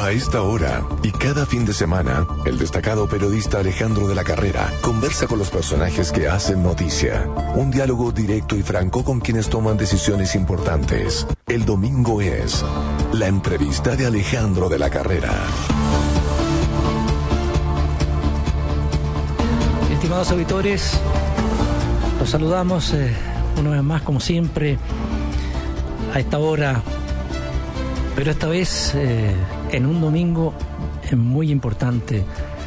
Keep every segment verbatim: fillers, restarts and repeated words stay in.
A esta hora y cada fin de semana, el destacado periodista Alejandro de la Carrera conversa con los personajes que hacen noticia. Un diálogo directo y franco con quienes toman decisiones importantes. El domingo es la entrevista de Alejandro de la Carrera. Estimados auditores, los saludamos eh, una vez más, como siempre, a esta hora, pero esta vez eh, en un domingo muy importante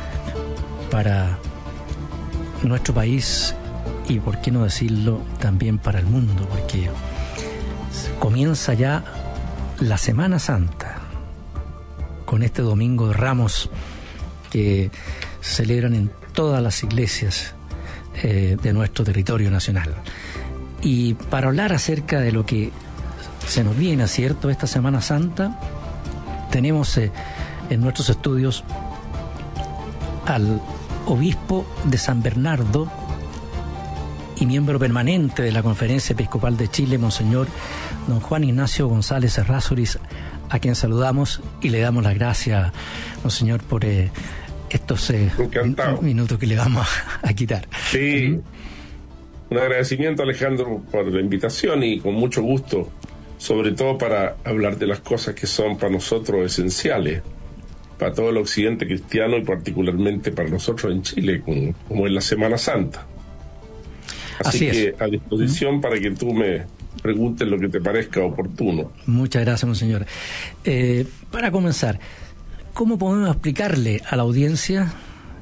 para nuestro país y, por qué no decirlo, también para el mundo, porque comienza ya la Semana Santa con este Domingo de Ramos que se celebran en todas las iglesias eh, de nuestro territorio nacional. Y para hablar acerca de lo que se nos viene, ¿cierto?, esta Semana Santa, tenemos eh, en nuestros estudios al obispo de San Bernardo y miembro permanente de la Conferencia Episcopal de Chile, Monseñor don Juan Ignacio González Errázuriz, a quien saludamos y le damos las gracias, Monseñor, por eh, estos eh, minutos que le vamos a, a quitar. Sí, uh-huh. Un agradecimiento, Alejandro, por la invitación y con mucho gusto, sobre todo para hablar de las cosas que son para nosotros esenciales, para todo el occidente cristiano y particularmente para nosotros en Chile, como, como es la Semana Santa. Así, Así que es. A disposición uh-huh. para que tú me preguntes lo que te parezca oportuno. Muchas gracias, monseñor. Eh, para comenzar, ¿cómo podemos explicarle a la audiencia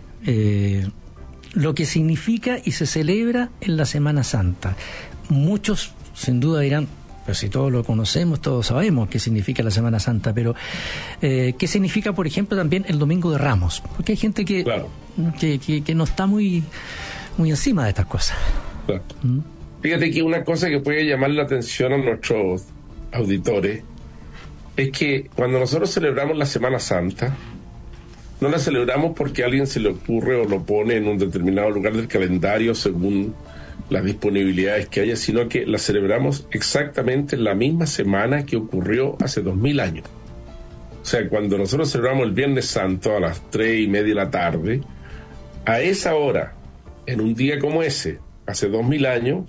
eh, lo que significa y se celebra en la Semana Santa? Muchos, sin duda, dirán, pero si todos lo conocemos, todos sabemos qué significa la Semana Santa, pero eh, ¿qué significa, por ejemplo, también el Domingo de Ramos? Porque hay gente que, claro. que, que, que no está muy, muy encima de estas cosas. Claro. ¿Mm? Fíjate que una cosa que puede llamar la atención a nuestros auditores es que cuando nosotros celebramos la Semana Santa, no la celebramos porque a alguien se le ocurre o lo pone en un determinado lugar del calendario según las disponibilidades que haya, sino que la celebramos exactamente en la misma semana que ocurrió hace dos mil años. O sea, cuando nosotros celebramos el Viernes Santo a las tres y media de la tarde, a esa hora, en un día como ese, hace dos mil años,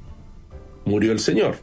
murió el Señor.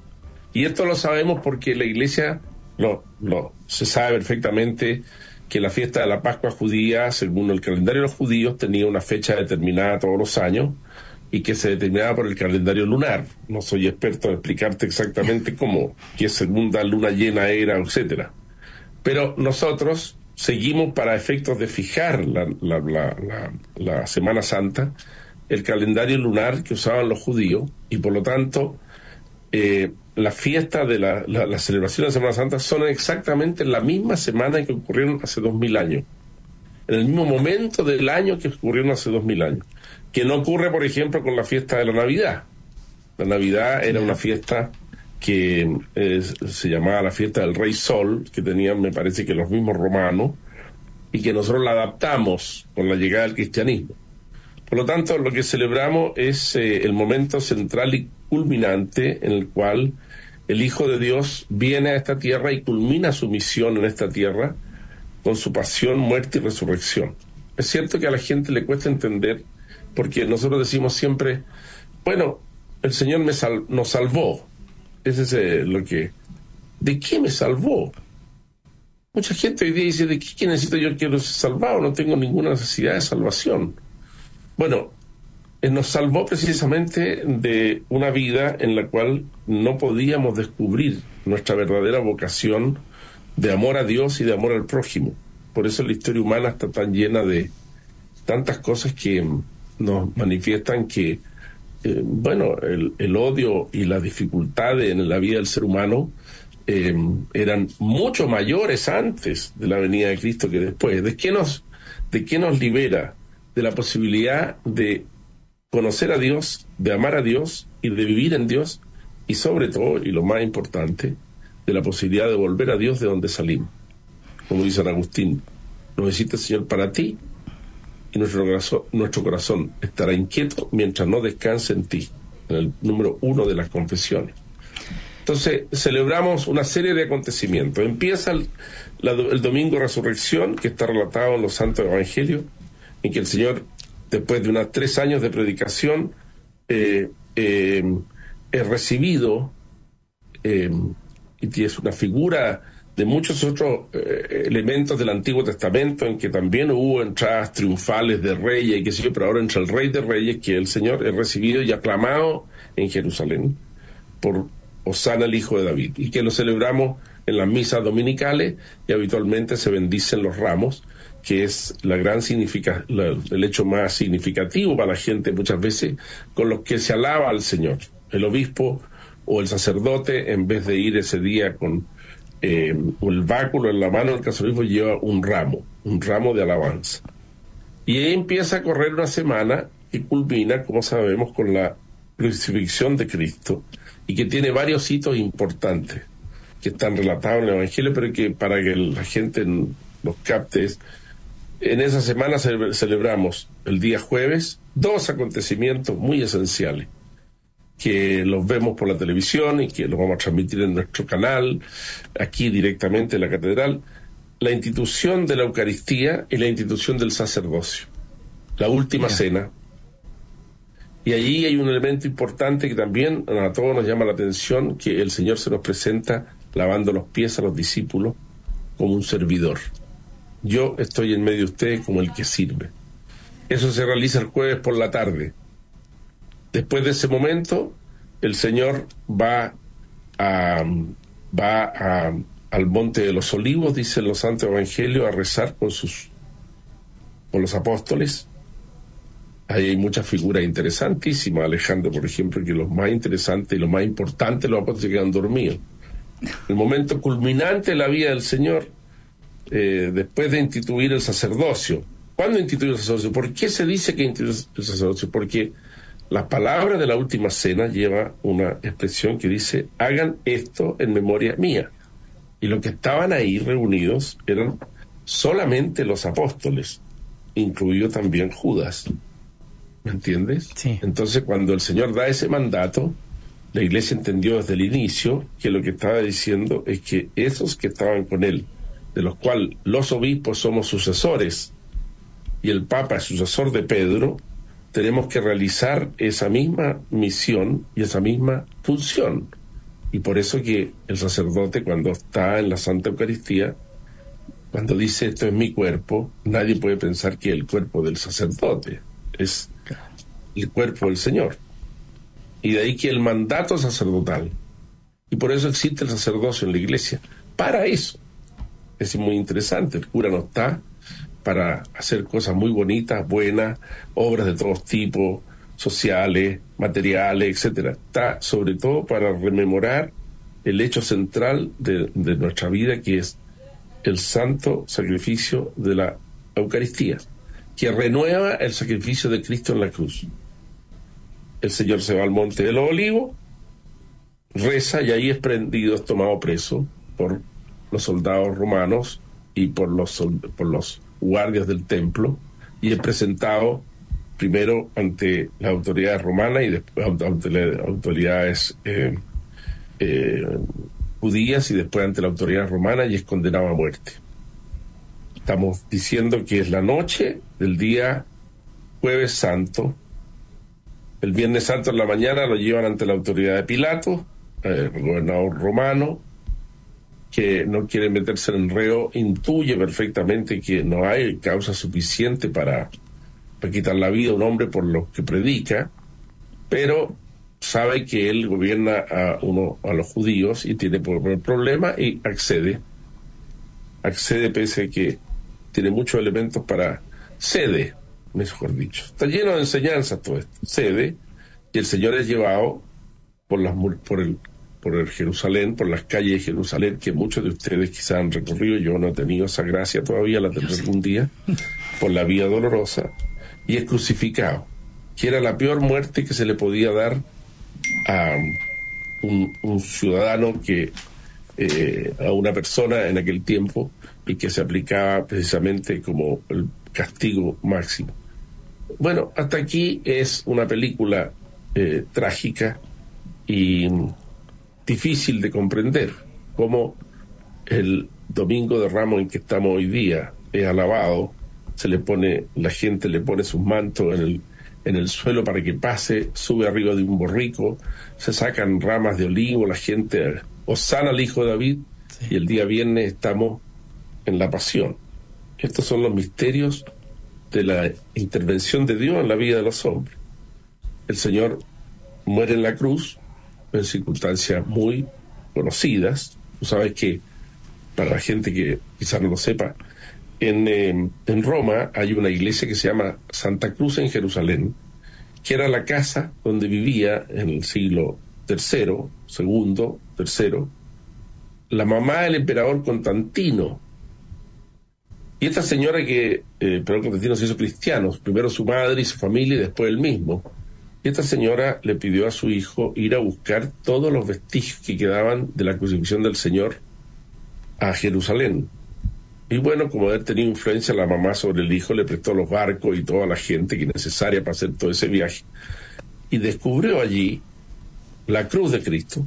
Y esto lo sabemos porque la Iglesia lo, lo, se sabe perfectamente que la fiesta de la Pascua judía, según el calendario de los judíos, tenía una fecha determinada todos los años y que se determinaba por el calendario lunar. No soy experto en explicarte exactamente cómo, qué segunda luna llena era, etcétera. Pero nosotros seguimos, para efectos de fijar la, la, la, la, la Semana Santa, el calendario lunar que usaban los judíos, y por lo tanto eh, la fiesta de la, la, la celebración de la Semana Santa son exactamente la misma semana que ocurrieron hace dos mil años, en el mismo momento del año que ocurrieron hace dos mil años, que no ocurre, por ejemplo, con la fiesta de la Navidad. La Navidad era una fiesta que eh, se llamaba la fiesta del Rey Sol, que tenían, me parece que los mismos romanos, y que nosotros la adaptamos con la llegada del cristianismo. Por lo tanto, lo que celebramos es eh, el momento central y culminante en el cual el Hijo de Dios viene a esta tierra y culmina su misión en esta tierra con su pasión, muerte y resurrección. Es cierto que a la gente le cuesta entender, porque nosotros decimos siempre, bueno, el Señor me sal- nos salvó. Ese es eh, lo que... ¿De qué me salvó? Mucha gente hoy día dice, ¿de qué necesito yo? Quiero ser salvado, no tengo ninguna necesidad de salvación. Bueno, eh, nos salvó precisamente de una vida en la cual no podíamos descubrir nuestra verdadera vocación de amor a Dios y de amor al prójimo. Por eso la historia humana está tan llena de tantas cosas que nos manifiestan que, eh, bueno, el, el odio y las dificultades en la vida del ser humano eh, eran mucho mayores antes de la venida de Cristo que después. ¿De qué nos, de qué nos libera? De la posibilidad de conocer a Dios, de amar a Dios y de vivir en Dios, y sobre todo, y lo más importante, de la posibilidad de volver a Dios de donde salimos. Como dice San Agustín, nos hiciste, Señor, para ti, y nuestro corazón, nuestro corazón estará inquieto mientras no descanse en ti, en el número uno de las confesiones. Entonces celebramos una serie de acontecimientos. Empieza el, la, el domingo de resurrección, que está relatado en los santos evangelios, en que el Señor, después de unos tres años de predicación, eh, eh, es recibido, eh, y es una figura de muchos otros eh, elementos del Antiguo Testamento, en que también hubo entradas triunfales de reyes y qué sé yo, pero ahora entra el Rey de Reyes, que el Señor es recibido y aclamado en Jerusalén por Hosana, el Hijo de David, y que lo celebramos en las misas dominicales, y habitualmente se bendicen los ramos, que es la gran significa, la, el hecho más significativo para la gente muchas veces, con los que se alaba al Señor. El obispo o el sacerdote, en vez de ir ese día con eh, el báculo en la mano, el caso lleva un ramo, un ramo de alabanza. Y ahí empieza a correr una semana que culmina, como sabemos, con la crucifixión de Cristo, y que tiene varios hitos importantes que están relatados en el Evangelio, pero que para que la gente los capte, en esa semana ce- celebramos el día jueves dos acontecimientos muy esenciales, que los vemos por la televisión y que los vamos a transmitir en nuestro canal, aquí directamente en la catedral: la institución de la Eucaristía y la institución del sacerdocio, la última yeah. cena. Y allí hay un elemento importante que también a todos nos llama la atención, que el Señor se nos presenta lavando los pies a los discípulos como un servidor. Yo estoy en medio de ustedes como el que sirve. Eso se realiza el jueves por la tarde. Después de ese momento, el Señor va a, va a, al Monte de los Olivos, dicen los santos evangelios, a rezar con sus con los apóstoles. Ahí hay muchas figuras interesantísimas, Alejandro, por ejemplo, que los más interesantes y los más importantes, los apóstoles se quedan dormidos. El momento culminante de la vida del Señor, eh, después de instituir el sacerdocio. ¿Cuándo instituyó el sacerdocio? ¿Por qué se dice que instituyó el sacerdocio? Porque las palabras de la última cena lleva una expresión que dice: hagan esto en memoria mía. Y los que estaban ahí reunidos eran solamente los apóstoles, incluido también Judas. ¿Me entiendes? Sí. Entonces, cuando el Señor da ese mandato, la Iglesia entendió desde el inicio que lo que estaba diciendo es que esos que estaban con él, de los cuales los obispos somos sucesores y el Papa es sucesor de Pedro, tenemos que realizar esa misma misión y esa misma función. Y por eso que el sacerdote, cuando está en la Santa Eucaristía, cuando dice esto es mi cuerpo, nadie puede pensar que es el cuerpo del sacerdote, es el cuerpo del Señor. Y de ahí que el mandato sacerdotal, y por eso existe el sacerdocio en la Iglesia, para eso. Es muy interesante, el cura no está para hacer cosas muy bonitas, buenas, obras de todos tipos, sociales, materiales, etcétera. Está sobre todo para rememorar el hecho central de, de nuestra vida, que es el santo sacrificio de la Eucaristía, que renueva el sacrificio de Cristo en la cruz. El Señor se va al Monte de los Olivos, reza, y ahí es prendido, es tomado preso por los soldados romanos y por los, por los guardias del templo, y es presentado primero ante las autoridades romanas y después ante las autoridades eh, eh, judías, y después ante la autoridad romana, y es condenado a muerte. Estamos diciendo que es la noche del día Jueves Santo. El Viernes Santo en la mañana lo llevan ante la autoridad de Pilato, el gobernador romano, que no quiere meterse en enredo, intuye perfectamente que no hay causa suficiente para, para quitar la vida a un hombre por lo que predica, pero sabe que él gobierna a uno a los judíos y tiene el problema, y accede. Accede pese a que tiene muchos elementos para... Cede, mejor dicho. Está lleno de enseñanzas todo esto. Cede, y el Señor es llevado por las por el por el Jerusalén, por las calles de Jerusalén, que muchos de ustedes quizás han recorrido. Yo no he tenido esa gracia todavía, la tendré algún día, por la vía dolorosa, y es crucificado, que era la peor muerte que se le podía dar a un, un ciudadano, que eh, a una persona en aquel tiempo, y que se aplicaba precisamente como el castigo máximo. Bueno, hasta aquí es una película eh, trágica, y difícil de comprender, como el Domingo de Ramos en que estamos hoy día es alabado, se le pone, la gente le pone sus mantos en el, en el suelo para que pase, sube arriba de un borrico, se sacan ramas de olivo, la gente hosana al Hijo de David, sí. Y el día viernes estamos en la Pasión. Estos son los misterios de la intervención de Dios en la vida de los hombres. El Señor muere en la cruz en circunstancias muy conocidas. Tú sabes que, para la gente que quizás no lo sepa, en, eh, en Roma hay una iglesia que se llama Santa Cruz en Jerusalén, que era la casa donde vivía en el siglo tercero, segundo, tercero, la mamá del emperador Constantino. Y esta señora que, eh, el emperador Constantino se hizo cristiano, primero su madre y su familia y después él mismo. Y esta señora le pidió a su hijo ir a buscar todos los vestigios que quedaban de la crucifixión del Señor a Jerusalén. Y bueno, como haber tenido influencia la mamá sobre el hijo, le prestó los barcos y toda la gente que necesaria para hacer todo ese viaje. Y descubrió allí la cruz de Cristo.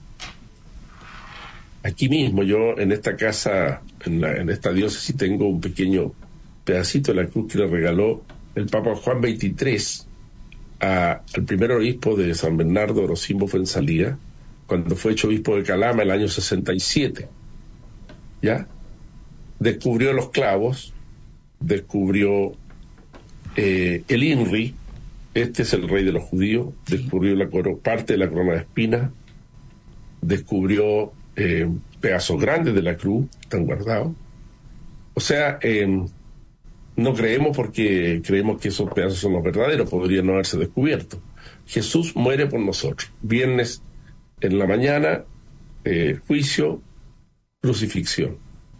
Aquí mismo, yo en esta casa, en, la, en esta diócesis, tengo un pequeño pedacito de la cruz que le regaló el Papa Juan veintitrés a, al primer obispo de San Bernardo, Orocimbo Fuenzalía, cuando fue hecho obispo de Calama el año sesenta y siete. ¿Ya? Descubrió los clavos, descubrió eh, el INRI, este es el rey de los judíos, descubrió la coro, parte de la corona de espinas, descubrió eh, pedazos grandes de la cruz, están guardados. O sea, eh, no creemos porque creemos que esos pedazos son los verdaderos, podrían no haberse descubierto. Jesús muere por nosotros. Viernes en la mañana, eh, juicio, crucifixión.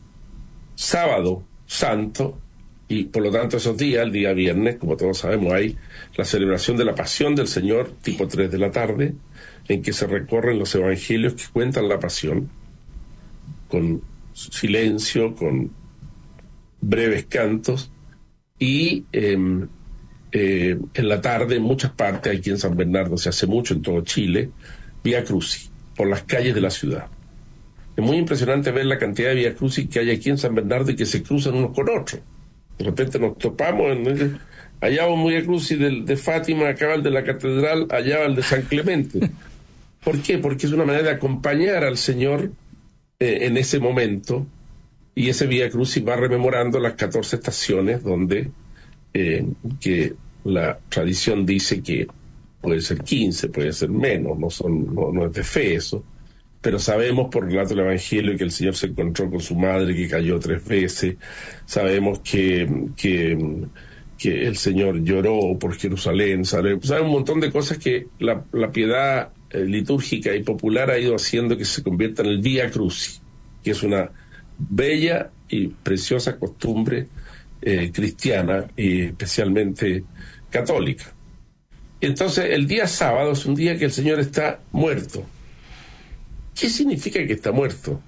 Sábado santo, y por lo tanto esos días, el día viernes, como todos sabemos, hay la celebración de la Pasión del Señor, tipo tres de la tarde, en que se recorren los evangelios que cuentan la Pasión, con silencio, con breves cantos, y eh, eh, en la tarde, en muchas partes, aquí en San Bernardo se hace mucho, en todo Chile, Vía Crucis, por las calles de la ciudad. Es muy impresionante ver la cantidad de Vía Crucis que hay aquí en San Bernardo y que se cruzan unos con otros. De repente nos topamos, en, allá va un Vía Crucis de, de Fátima, acá va el de la Catedral, allá va el de San Clemente. ¿Por qué? Porque es una manera de acompañar al Señor eh, en ese momento, y ese Vía Crucis va rememorando las catorce estaciones donde eh, que la tradición dice que puede ser quince, puede ser menos, no, son, no, no es de fe eso. Pero sabemos por relato del Evangelio que el Señor se encontró con su madre, que cayó tres veces. Sabemos que, que, que el Señor lloró por Jerusalén. Sabemos, sabemos un montón de cosas que la, la piedad eh, litúrgica y popular ha ido haciendo que se convierta en el Vía Crucis, que es una bella y preciosa costumbre eh, cristiana y especialmente católica. Entonces, el día sábado es un día que el Señor está muerto. ¿Qué significa que está muerto?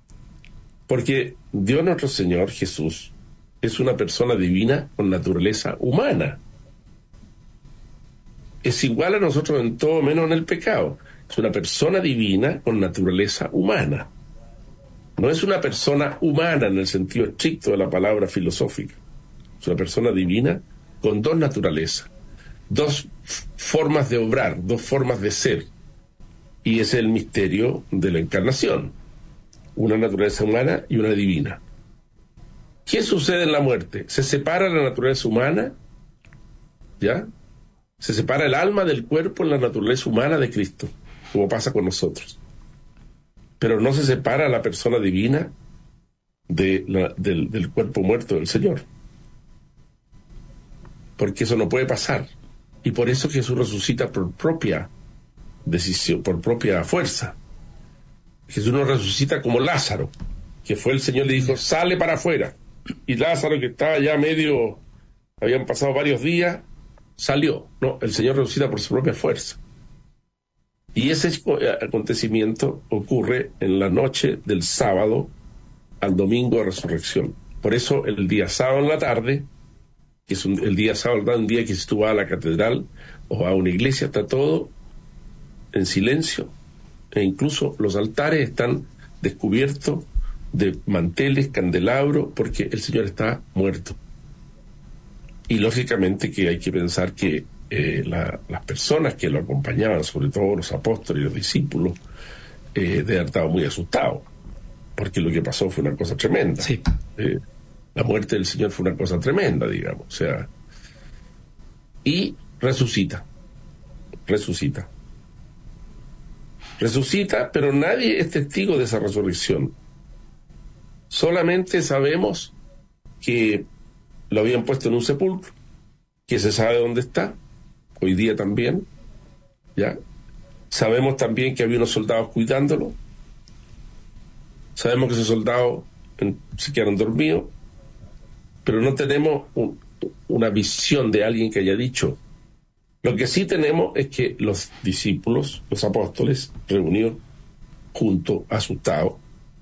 Porque Dios nuestro Señor Jesús es una persona divina con naturaleza humana. Es igual a nosotros en todo menos en el pecado. Es una persona divina con naturaleza humana. No es una persona humana en el sentido estricto de la palabra filosófica. Es una persona divina con dos naturalezas, dos f- formas de obrar, dos formas de ser. Y ese es el misterio de la encarnación. Una naturaleza humana y una divina. ¿Qué sucede en la muerte? Se separa la naturaleza humana, ¿ya? Se separa el alma del cuerpo en la naturaleza humana de Cristo, como pasa con nosotros. Pero no se separa la persona divina de la, del, del cuerpo muerto del Señor. Porque eso no puede pasar. Y por eso Jesús resucita por propia decisión, por propia fuerza. Jesús no resucita como Lázaro, que fue el Señor le dijo, sale para afuera. Y Lázaro, que estaba ya medio, habían pasado varios días, salió. No, el Señor resucita por su propia fuerza. Y ese acontecimiento ocurre en la noche del sábado al domingo de resurrección. Por eso el día sábado en la tarde, que es un, el día sábado, un día que si tú vas a la catedral o a una iglesia, está todo en silencio, e incluso los altares están descubiertos de manteles, candelabros, porque el Señor está muerto. Y lógicamente que hay que pensar que eh, la, las personas que lo acompañaban, sobre todo los apóstoles y los discípulos, eh, de haber estado muy asustados, porque lo que pasó fue una cosa tremenda. Sí. Eh, la muerte del Señor fue una cosa tremenda, digamos. O sea, y resucita, resucita. Resucita, pero nadie es testigo de esa resurrección. Solamente sabemos que lo habían puesto en un sepulcro, que se sabe dónde está, hoy día también, ¿ya? Sabemos también que había unos soldados cuidándolo. Sabemos que esos soldados en, se quedaron dormidos, pero no tenemos un, una visión de alguien que haya dicho. Lo que sí tenemos es que los discípulos, los apóstoles, reunidos juntos, asustados,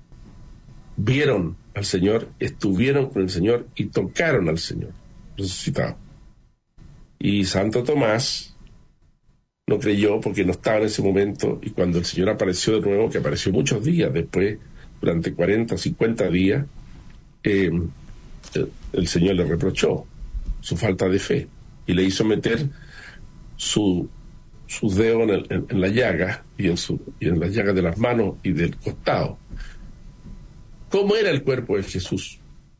vieron al Señor, estuvieron con el Señor y tocaron al Señor resucitado. Y Santo Tomás no creyó porque no estaba en ese momento, y cuando el Señor apareció de nuevo, que apareció muchos días después, durante cuarenta o cincuenta días, eh, el, el Señor le reprochó su falta de fe y le hizo meter su sus dedos en, el, en, en la llaga y en, su, y en las llagas de las manos y del costado. ¿Cómo era el cuerpo de Jesús?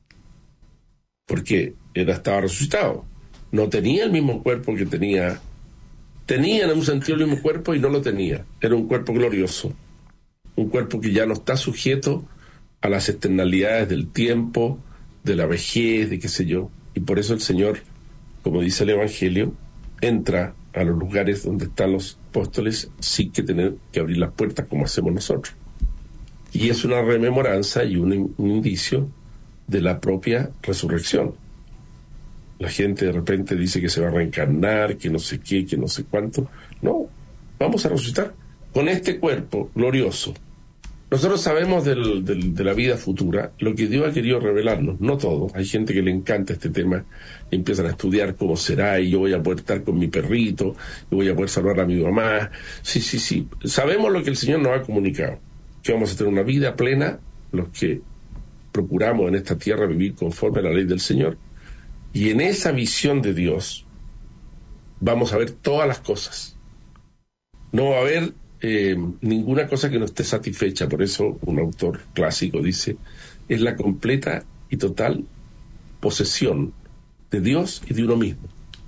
Porque era, estaba resucitado. No tenía el mismo cuerpo que tenía. Tenía en un sentido el mismo cuerpo y no lo tenía. Era un cuerpo glorioso. Un cuerpo que ya no está sujeto a las externalidades del tiempo, de la vejez, de qué sé yo. Y por eso el Señor, como dice el Evangelio, entra a los lugares donde están los apóstoles sin que tener que abrir las puertas como hacemos nosotros. Y es una rememoranza y un, un indicio de la propia resurrección. La gente de repente dice que se va a reencarnar, que no sé qué, que no sé cuánto. No, vamos a resucitar con este cuerpo glorioso. Nosotros sabemos del, del, de la vida futura, lo que Dios ha querido revelarnos, no todo. Hay gente que le encanta este tema y empiezan a estudiar cómo será, y yo voy a poder estar con mi perrito, y voy a poder salvar a mi mamá. Sí, sí, sí. Sabemos lo que el Señor nos ha comunicado, que vamos a tener una vida plena, los que procuramos en esta tierra vivir conforme a la ley del Señor. Y en esa visión de Dios vamos a ver todas las cosas. No va a haber eh, ninguna cosa que no esté satisfecha. Por eso un autor clásico dice, es la completa y total posesión de Dios y de uno mismo.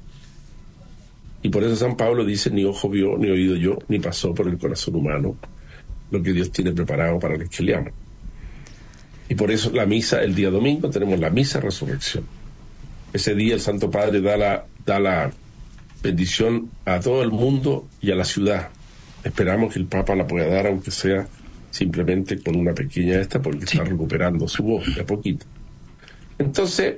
Y por eso San Pablo dice, ni ojo vio, ni oído yo, ni pasó por el corazón humano lo que Dios tiene preparado para los que le aman. Y por eso la misa, el día domingo, tenemos la misa resurrección. Ese día el Santo Padre da la, da la bendición a todo el mundo y a la ciudad. Esperamos que el Papa la pueda dar, aunque sea simplemente con una pequeña esta, porque sí, está recuperando su voz de a poquito. Entonces,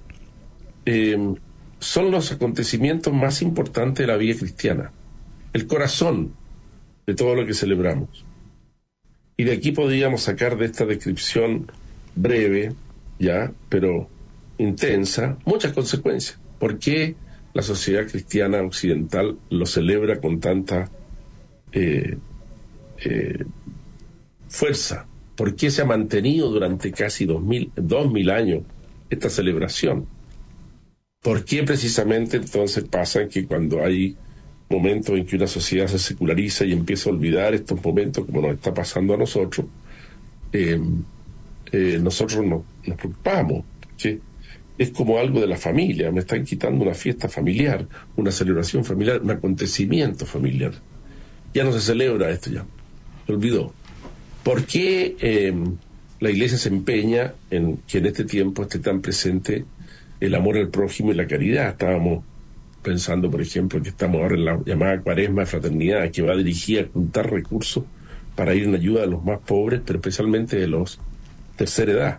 eh, son los acontecimientos más importantes de la vida cristiana, el corazón de todo lo que celebramos. Y de aquí podríamos sacar de esta descripción breve, ya, pero intensa, muchas consecuencias. ¿Por qué la sociedad cristiana occidental lo celebra con tanta eh, eh, fuerza? ¿Por qué se ha mantenido durante casi dos mil, dos mil años esta celebración? ¿Por qué precisamente entonces pasa que cuando hay momentos en que una sociedad se seculariza y empieza a olvidar estos momentos, como nos está pasando a nosotros, eh, eh, nosotros no, nos preocupamos? ¿Sí? Es como algo de la familia, me están quitando una fiesta familiar, una celebración familiar, un acontecimiento familiar. Ya no se celebra esto, ya se olvidó. ¿Por qué eh, la Iglesia se empeña en que en este tiempo esté tan presente el amor al prójimo y la caridad? Estábamos pensando, por ejemplo, que estamos ahora en la llamada Cuaresma de Fraternidad, que va dirigida a juntar recursos para ir en ayuda de los más pobres, pero especialmente de los tercera edad.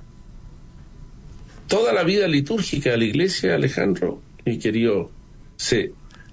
Toda la vida litúrgica de la Iglesia, Alejandro, mi querido, se,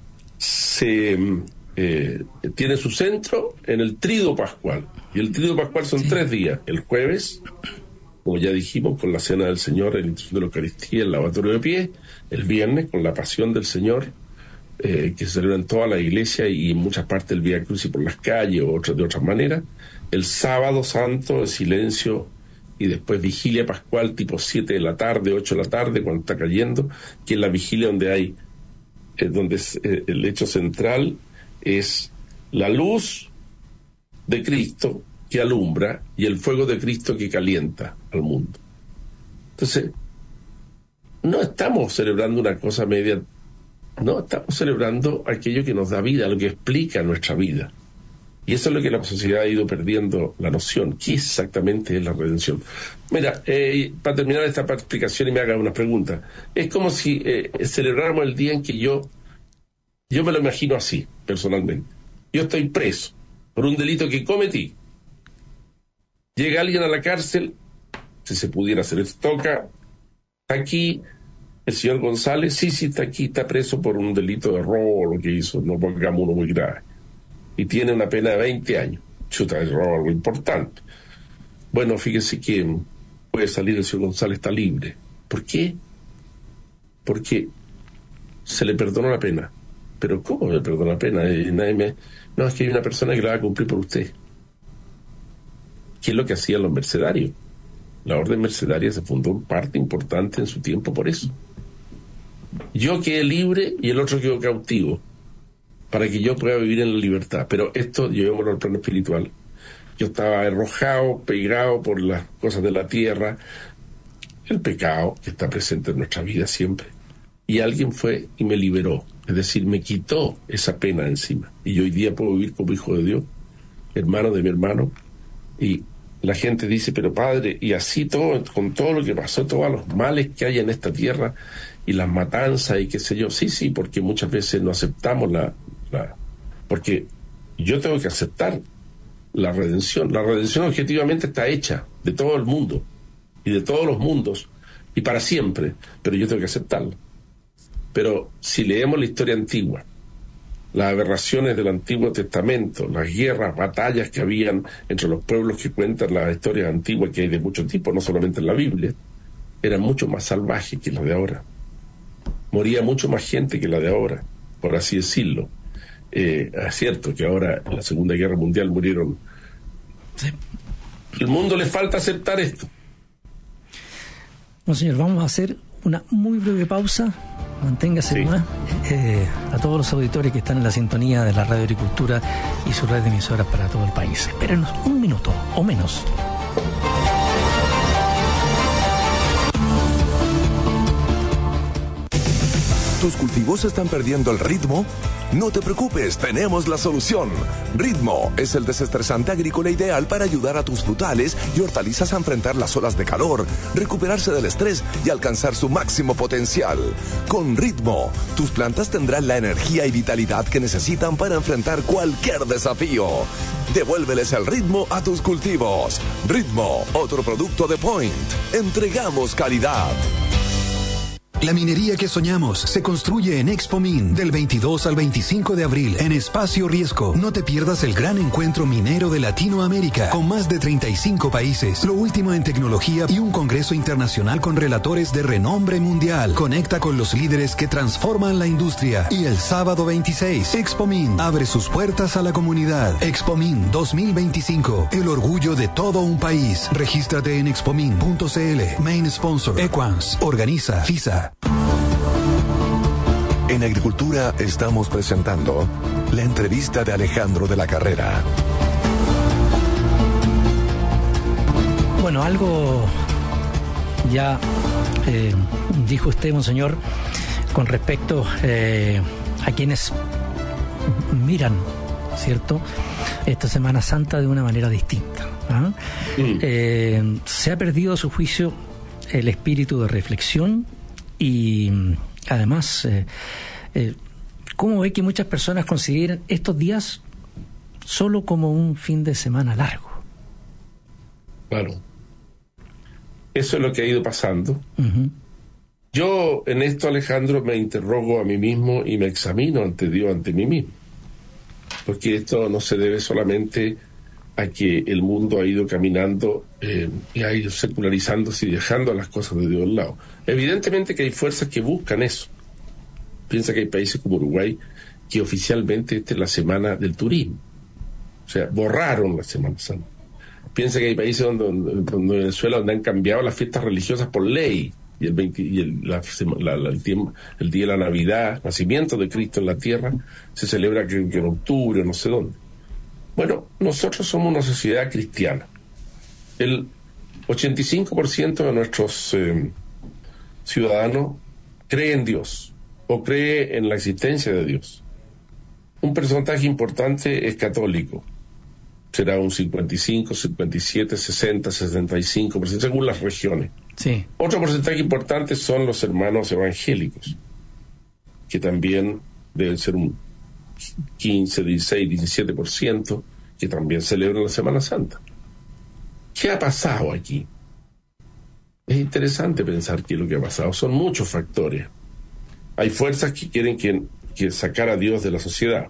se eh, tiene su centro en el Tríduo Pascual. Y el Tríduo Pascual son sí. tres días. El jueves, como ya dijimos, con la Cena del Señor, el institución de la Eucaristía, el lavatorio de pies. El viernes, con la Pasión del Señor, eh, que se celebra en toda la iglesia y en muchas partes del Vía Crucis por las calles o otras de otras maneras. El sábado santo, el silencio, y después vigilia pascual tipo siete de la tarde, ocho de la tarde, cuando está cayendo, que es la vigilia donde hay, eh, donde es, eh, el hecho central es la luz de Cristo que alumbra y el fuego de Cristo que calienta al mundo. Entonces, no estamos celebrando una cosa media, no, estamos celebrando aquello que nos da vida, lo que explica nuestra vida. Y eso es lo que la sociedad ha ido perdiendo la noción. ¿Qué exactamente es la redención? Mira, eh, para terminar esta explicación y me haga una pregunta. Es como si eh, celebráramos el día en que yo, yo me lo imagino así, personalmente. Yo estoy preso por un delito que cometí. Llega alguien a la cárcel, si se pudiera hacer esto, toca, aquí, el señor González, sí, sí, está aquí, está preso por un delito de robo o lo que hizo, no pongamos uno muy grave. Y tiene una pena de veinte años. Chuta, es robo algo importante. Bueno, fíjese que puede salir el señor González, está libre. ¿Por qué? Porque se le perdonó la pena. ¿Pero cómo le perdonó la pena? Eh, nadie me... No, es que hay una persona que la va a cumplir por usted. ¿Qué es lo que hacían los mercedarios? La orden mercedaria se fundó en parte importante en su tiempo por eso. Yo quedé libre y el otro quedó cautivo, para que yo pueda vivir en la libertad. Pero esto, llevémoslo al plano espiritual. Yo estaba arrojado, pegado por las cosas de la tierra, el pecado que está presente en nuestra vida siempre. Y alguien fue y me liberó, es decir, me quitó esa pena encima. Y yo hoy día puedo vivir como hijo de Dios, hermano de mi hermano. Y la gente dice, pero padre, y así todo, con todo lo que pasó, todos los males que hay en esta tierra, y las matanzas y qué sé yo. Sí, sí, porque muchas veces no aceptamos la... la porque yo tengo que aceptar la redención. La redención objetivamente está hecha de todo el mundo, y de todos los mundos, y para siempre, pero yo tengo que aceptarla. Pero si leemos la historia antigua, las aberraciones del Antiguo Testamento, las guerras, batallas que habían entre los pueblos que cuentan las historias antiguas, que hay de muchos tipos, no solamente en la Biblia, eran mucho más salvajes que las de ahora. Moría mucho más gente que la de ahora, por así decirlo. Eh, es cierto que ahora en la Segunda Guerra Mundial murieron. Sí. El mundo le falta aceptar esto. Bueno, señor, vamos a hacer una muy breve pausa. Manténgase sí. más. Eh, a todos los auditores que están en la sintonía de la Radio Agricultura y su red de emisoras para todo el país. Espérenos un minuto o menos. ¿Tus cultivos están perdiendo el ritmo? No te preocupes, tenemos la solución. Ritmo es el desestresante agrícola ideal para ayudar a tus frutales y hortalizas a enfrentar las olas de calor, recuperarse del estrés y alcanzar su máximo potencial. Con Ritmo, tus plantas tendrán la energía y vitalidad que necesitan para enfrentar cualquier desafío. Devuélveles el ritmo a tus cultivos. Ritmo, otro producto de Point. Entregamos calidad. La minería que soñamos se construye en ExpoMin del veintidós al veinticinco de abril en Espacio Riesco. No te pierdas el gran encuentro minero de Latinoamérica con más de treinta y cinco países, lo último en tecnología y un congreso internacional con relatores de renombre mundial. Conecta con los líderes que transforman la industria. Y el sábado veintiséis, ExpoMin abre sus puertas a la comunidad. ExpoMin dos mil veinticinco, el orgullo de todo un país. Regístrate en expomin punto c l. Main sponsor Equans. Organiza FISA. En Agricultura estamos presentando la entrevista de Alejandro de la Carrera. Bueno, algo ya eh, dijo usted, monseñor, con respecto eh, a quienes miran, ¿cierto?, esta Semana Santa de una manera distinta. ¿Ah? Mm. Eh, se ha perdido a su juicio el espíritu de reflexión. Y además, eh, eh, ¿cómo ve que muchas personas consideran estos días solo como un fin de semana largo? Claro. Eso es lo que ha ido pasando. Uh-huh. Yo en esto, Alejandro, me interrogo a mí mismo y me examino ante Dios, ante mí mismo. Porque esto no se debe solamente a que el mundo ha ido caminando eh, y ha ido secularizándose y dejando las cosas de Dios al lado. Evidentemente que hay fuerzas que buscan eso, Piensa que hay países como Uruguay que oficialmente esta es la semana del turismo. O sea, borraron la Semana Santa. Piensa que hay países donde, donde Venezuela donde han cambiado las fiestas religiosas por ley. Y el, veinte, y el, la, la, la, el, tiempo, el día de la Navidad, nacimiento de Cristo en la tierra, se celebra que, que en octubre, no sé dónde. Bueno, nosotros somos una sociedad cristiana. El ochenta y cinco por ciento de nuestros eh, ciudadanos cree en Dios o cree en la existencia de Dios. Un porcentaje importante es católico. Será un cincuenta y cinco, cincuenta y siete, sesenta, sesenta y cinco por ciento según las regiones. Sí. Otro porcentaje importante son los hermanos evangélicos, que también deben ser un quince, dieciséis, diecisiete por ciento, que también celebran la Semana Santa. ¿Qué ha pasado aquí? Es interesante pensar qué es lo que ha pasado. Son muchos factores. Hay fuerzas que quieren que, que sacar a Dios de la sociedad,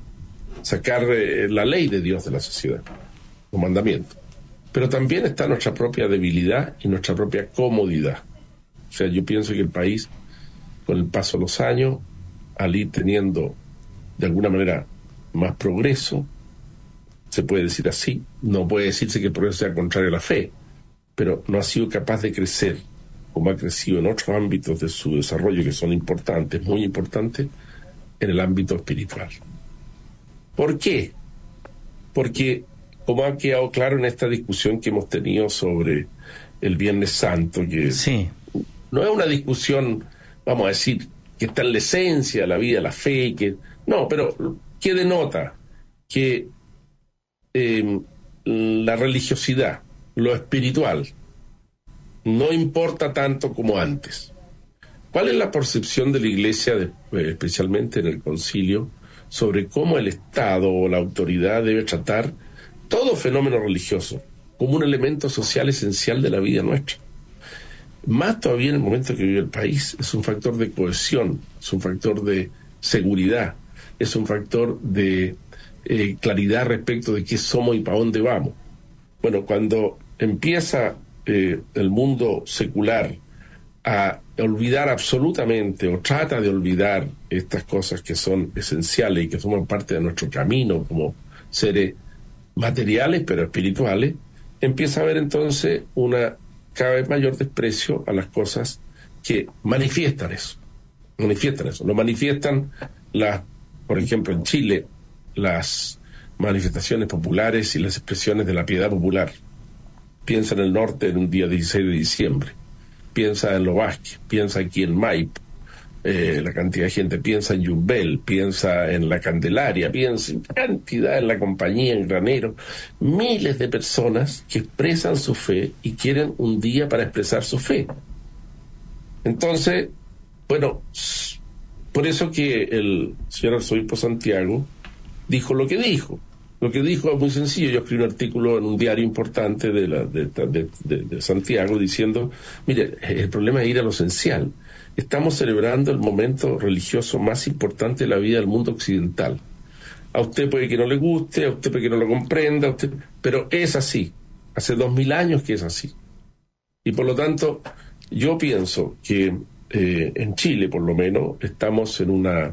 sacar eh, la ley de Dios de la sociedad, los mandamientos. Pero también está nuestra propia debilidad y nuestra propia comodidad. O sea, yo pienso que el país, con el paso de los años, al ir teniendo de alguna manera más progreso, se puede decir así, no puede decirse que el progreso sea contrario a la fe, pero no ha sido capaz de crecer como ha crecido en otros ámbitos de su desarrollo que son importantes, muy importantes, en el ámbito espiritual. ¿Por qué? Porque, como ha quedado claro en esta discusión que hemos tenido sobre el Viernes Santo, que sí. no es una discusión, vamos a decir, que está en la esencia de la vida, la fe, que no, pero que denota que eh, la religiosidad, lo espiritual, no importa tanto como antes. ¿Cuál es la percepción de la Iglesia, de, eh, especialmente en el Concilio, sobre cómo el Estado o la autoridad debe tratar todo fenómeno religioso como un elemento social esencial de la vida nuestra? Más todavía en el momento que vive el país, es un factor de cohesión, es un factor de seguridad, es un factor de eh, claridad respecto de qué somos y para dónde vamos. Bueno, cuando empieza eh, el mundo secular a olvidar absolutamente o trata de olvidar estas cosas que son esenciales y que forman parte de nuestro camino como seres materiales pero espirituales, empieza a haber entonces una cada vez mayor desprecio a las cosas que manifiestan eso, manifiestan eso, lo manifiestan las, por ejemplo en Chile, las manifestaciones populares y las expresiones de la piedad popular. Piensa en el norte en un día dieciséis de diciembre, piensa en Lo Vázquez, piensa aquí en Maipo, eh, la cantidad de gente, piensa en Yumbel, piensa en La Candelaria, piensa en cantidad en la compañía, en Granero, miles de personas que expresan su fe y quieren un día para expresar su fe. Entonces, bueno, por eso que el señor arzobispo Santiago dijo lo que dijo. Lo que dijo es muy sencillo. Yo escribí un artículo en un diario importante de, la, de, de, de, de Santiago diciendo, mire, el problema es ir a lo esencial. Estamos celebrando el momento religioso más importante de la vida del mundo occidental. A usted puede que no le guste, a usted puede que no lo comprenda, a usted, pero es así. Hace dos mil años que es así. Y por lo tanto, yo pienso que eh, en Chile, por lo menos, estamos en una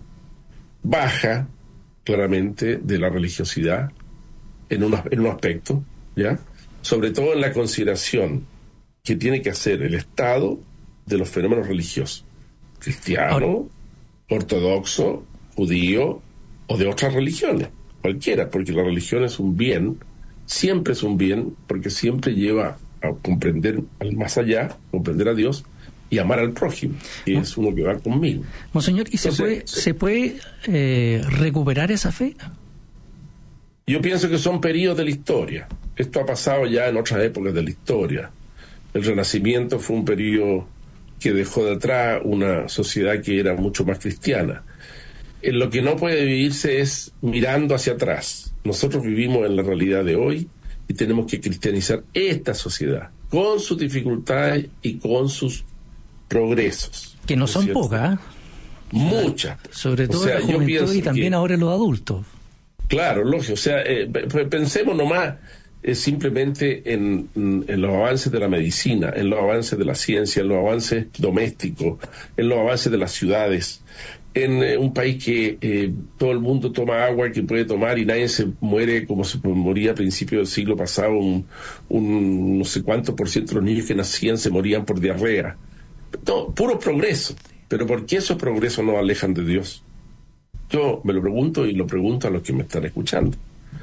baja, claramente, de la religiosidad en un, en un aspecto, ¿ya? Sobre todo en la consideración que tiene que hacer el Estado de los fenómenos religiosos, cristiano, ortodoxo, judío o de otras religiones, cualquiera, porque la religión es un bien, siempre es un bien, porque siempre lleva a comprender al más allá, comprender a Dios y amar al prójimo, que es uno que va conmigo. Monseñor, ¿y Entonces, se puede, sí. se puede eh, recuperar esa fe? Yo pienso que son periodos de la historia. Esto ha pasado ya en otras épocas de la historia. El Renacimiento fue un periodo que dejó de atrás una sociedad que era mucho más cristiana. En lo que no puede vivirse es mirando hacia atrás. Nosotros vivimos en la realidad de hoy y tenemos que cristianizar esta sociedad, con sus dificultades y con sus progresos. Que no son pocas, ¿eh? Muchas. Sobre todo o sea, la juventud y también que, ahora los adultos. Claro, lógico. O sea, eh, pensemos nomás eh, simplemente en, en los avances de la medicina, en los avances de la ciencia, en los avances domésticos, en los avances de las ciudades. en eh, un país que eh, todo el mundo toma agua que puede tomar y nadie se muere como se moría a principios del siglo pasado, un, un no sé cuánto por ciento de los niños que nacían se morían por diarrea. No, puro progreso. Pero ¿por qué esos progresos nos alejan de Dios? Yo me lo pregunto y lo pregunto a los que me están escuchando.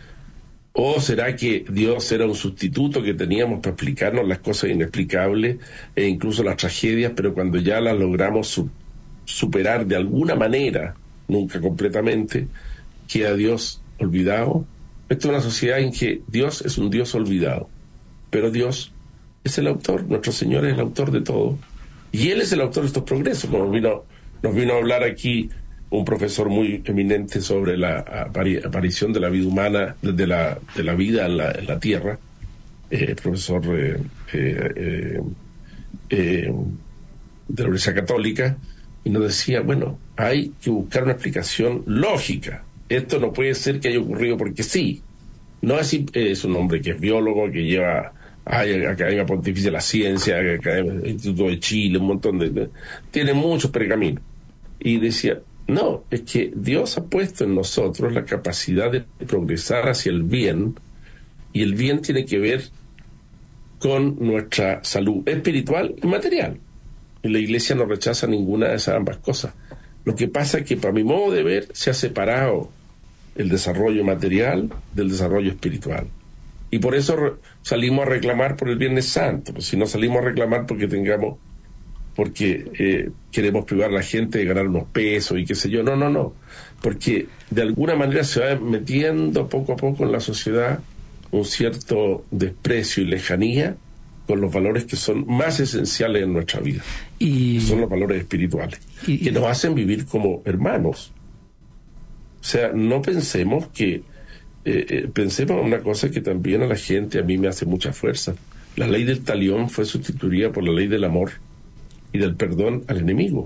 ¿O será que Dios era un sustituto que teníamos para explicarnos las cosas inexplicables e incluso las tragedias, pero cuando ya las logramos su- superar de alguna manera, nunca completamente, queda Dios olvidado? Esto es una sociedad en que Dios es un Dios olvidado, pero Dios es el autor, nuestro Señor es el autor de todo, y Él es el autor de estos progresos. Nos vino, nos vino a hablar aquí un profesor muy eminente sobre la apari- aparición de la vida humana, de la, de la vida en la, en la Tierra, eh, el profesor eh, eh, eh, eh, de la Universidad Católica, y nos decía, bueno, hay que buscar una explicación lógica. Esto no puede ser que haya ocurrido porque sí. No es, es un hombre que es biólogo, que lleva hay Academia Pontificia de la Ciencia, Academia, Instituto de Chile, un montón de, de... tiene muchos pergaminos. Y decía, no, es que Dios ha puesto en nosotros la capacidad de progresar hacia el bien, y el bien tiene que ver con nuestra salud espiritual y material. Y la Iglesia no rechaza ninguna de esas ambas cosas. Lo que pasa es que, para mi modo de ver, se ha separado el desarrollo material del desarrollo espiritual. Y por eso re- salimos a reclamar por el Viernes Santo. Pues si no salimos a reclamar porque tengamos porque eh, queremos privar a la gente de ganar unos pesos y qué sé yo. No, no, no. Porque de alguna manera se va metiendo poco a poco en la sociedad un cierto desprecio y lejanía con los valores que son más esenciales en nuestra vida. Y que son los valores espirituales, y, que nos hacen vivir como hermanos. O sea, no pensemos que... Eh, eh, pensemos en una cosa que también a la gente, a mí me hace mucha fuerza. La ley del talión fue sustituida por la ley del amor y del perdón al enemigo.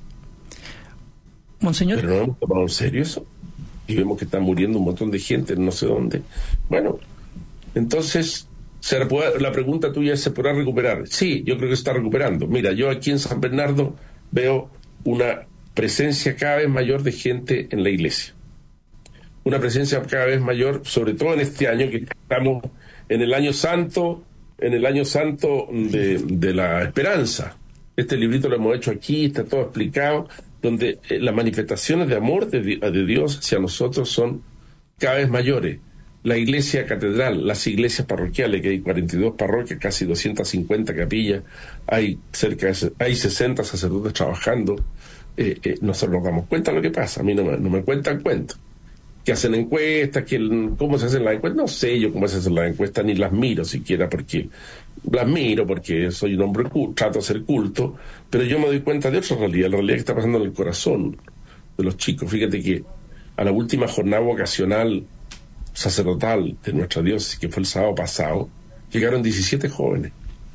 Monseñor. Pero no hemos tomado en serio eso. Y vemos que está muriendo un montón de gente en no sé dónde. Bueno, entonces, ¿se puede, la pregunta tuya es, ¿se podrá recuperar? Sí, yo creo que se está recuperando. Mira, yo aquí en San Bernardo veo una presencia cada vez mayor de gente en la iglesia. Una presencia cada vez mayor, sobre todo en este año, que estamos en el año santo, en el año santo de, de la esperanza. Este librito lo hemos hecho aquí, está todo explicado, donde eh, las manifestaciones de amor de, de Dios hacia nosotros son cada vez mayores. La iglesia catedral, las iglesias parroquiales, que hay cuarenta y dos parroquias, casi doscientas cincuenta capillas, hay cerca de, hay sesenta sacerdotes trabajando, eh, eh, nosotros nos damos cuenta de lo que pasa. A mí no me, no me cuentan cuentos. Que hacen encuestas, que cómo se hacen las encuestas, no sé yo cómo se hacen las encuestas, ni las miro siquiera, porque las miro porque soy un hombre culto, trato de ser culto, pero yo me doy cuenta de otra realidad, la realidad que está pasando en el corazón de los chicos. Fíjate que a la última jornada vocacional sacerdotal de nuestra diócesis, que fue el sábado pasado, llegaron diecisiete jóvenes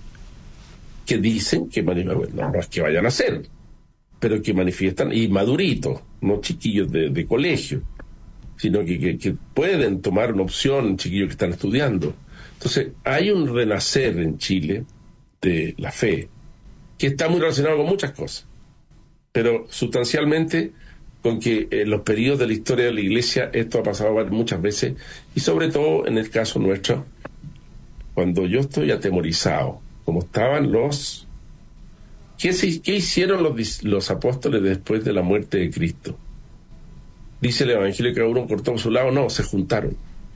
que dicen que manifiestan, no, no es que vayan a ser, pero que manifiestan, y maduritos, no chiquillos de, de colegio, sino que, que, que pueden tomar una opción, chiquillos que están estudiando. Entonces, hay un renacer en Chile de la fe, que está muy relacionado con muchas cosas, pero sustancialmente con que en los periodos de la historia de la Iglesia esto ha pasado muchas veces, y sobre todo en el caso nuestro, cuando yo estoy atemorizado, como estaban los... ¿Qué, se, qué hicieron los, los apóstoles después de la muerte de Cristo? Dice el Evangelio que cada uno cortó por su lado. No, se juntaron.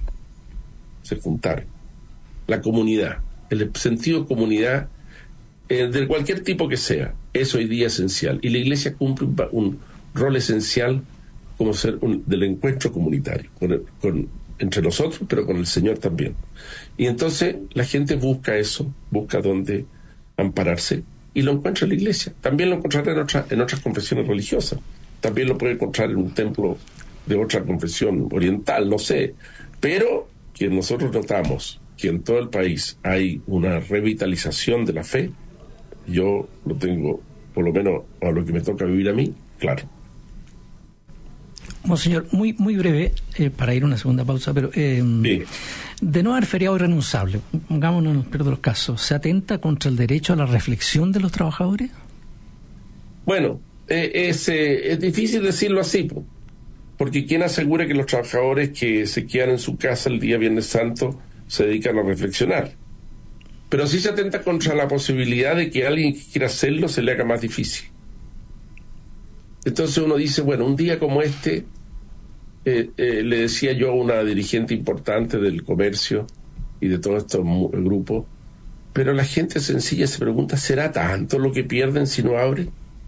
Se juntaron. La comunidad, el sentido de comunidad, eh, de cualquier tipo que sea, es hoy día esencial. Y la Iglesia cumple un, un rol esencial como ser un, del encuentro comunitario, con, el, con entre nosotros, pero con el Señor también. Y entonces la gente busca eso, busca dónde ampararse, y lo encuentra en la Iglesia. También lo encontrará en, otra, en otras confesiones religiosas. También lo puede encontrar en un templo de otra confesión oriental, no sé. Pero que nosotros notamos que en todo el país hay una revitalización de la fe, yo lo tengo, por lo menos a lo que me toca vivir a mí, claro. Monseñor, muy muy breve, eh, para ir a una segunda pausa, pero eh, sí. De no haber feriado irrenunciable, pongámonos en el peor de los casos, ¿se atenta contra el derecho a la reflexión de los trabajadores? Bueno, eh, es, eh, es difícil decirlo así, po, porque ¿quién asegura que los trabajadores que se quedan en su casa el día Viernes Santo se dedican a reflexionar? Pero sí se atenta contra la posibilidad de que alguien que quiera hacerlo se le haga más difícil. Entonces uno dice, bueno, un día como este, eh, eh, le decía yo a una dirigente importante del comercio y de todos estos grupos, pero la gente sencilla se pregunta, ¿será tanto lo que pierden si no abren?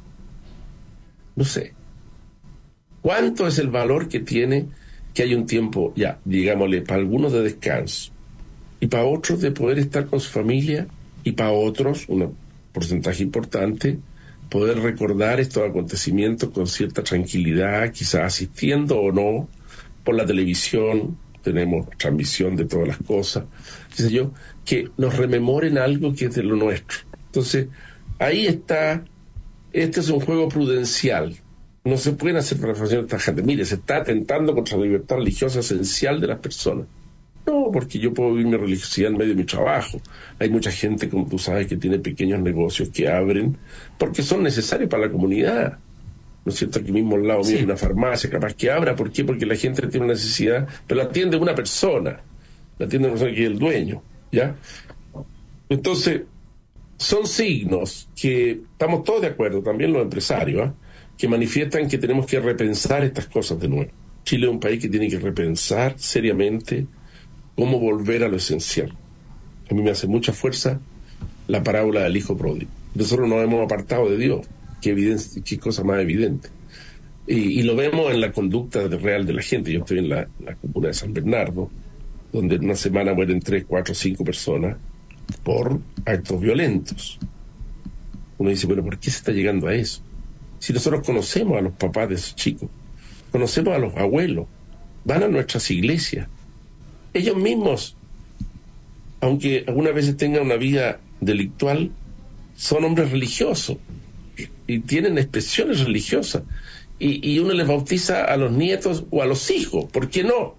No sé. ¿Cuánto es el valor que tiene que hay un tiempo, ya, digámosle, para algunos de descanso, y para otros de poder estar con su familia, y para otros, un porcentaje importante, poder recordar estos acontecimientos con cierta tranquilidad, quizás asistiendo o no por la televisión, tenemos transmisión de todas las cosas, qué sé yo, que nos rememoren algo que es de lo nuestro. Entonces, ahí está, este es un juego prudencial, no se pueden hacer reflexiones tajantes. Mire, se está atentando contra la libertad religiosa esencial de las personas. No, porque yo puedo vivir mi religiosidad en medio de mi trabajo. Hay mucha gente, como tú sabes, que tiene pequeños negocios que abren porque son necesarios para la comunidad. ¿No es cierto? Aquí mismo al lado mío sí. Hay una farmacia capaz que abra. ¿Por qué? Porque la gente tiene una necesidad, pero la atiende una persona. La atiende una persona que es el dueño, ¿ya? Entonces, son signos que estamos todos de acuerdo, también los empresarios, ¿eh? que manifiestan que tenemos que repensar estas cosas de nuevo. Chile es un país que tiene que repensar seriamente cómo volver a lo esencial. A mí me hace mucha fuerza la parábola del hijo pródigo. Nosotros nos hemos apartado de Dios. Qué, evidencia, qué cosa más evidente. Y, y lo vemos en la conducta de real de la gente. Yo estoy en la, la comuna de San Bernardo, donde en una semana mueren tres, cuatro, cinco personas por actos violentos. Uno dice, bueno, ¿por qué se está llegando a eso? Si nosotros conocemos a los papás de esos chicos, conocemos a los abuelos, van a nuestras iglesias, ellos mismos, aunque algunas veces tengan una vida delictual, son hombres religiosos y tienen expresiones religiosas, y, y uno les bautiza a los nietos o a los hijos, ¿por qué no?